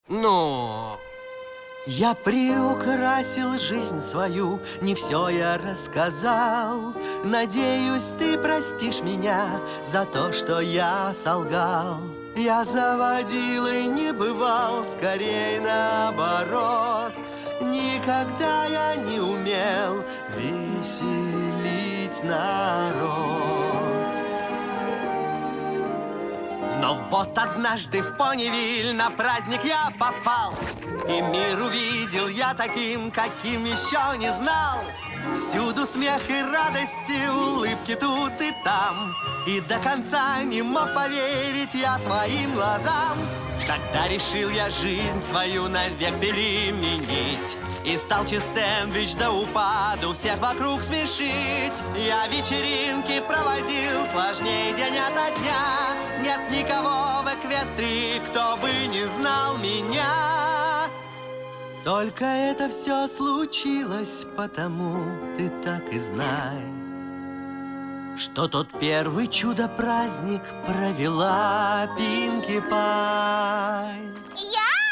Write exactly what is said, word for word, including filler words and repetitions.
Ну... Я приукрасил жизнь свою, не все я рассказал. Надеюсь, ты простишь меня за то, что я солгал. Я заводил и не бывал, скорее наоборот. Никогда я не умел веселить народ. Но вот однажды в Понивиль на праздник я попал, и мир увидел я таким, каким еще не знал. Всюду смех и радости, улыбки тут и там. И до конца не мог поверить я своим глазам. Тогда решил я жизнь свою навек переменить и стал чиз-сэндвич до упаду всех вокруг смешить. Я вечеринки проводил сложнее день ото дня. Нет никого в Эквестрии, кто бы не знал меня. Только это все случилось потому, ты так и знай, что тот первый чудо-праздник провела Пинки Пай. Я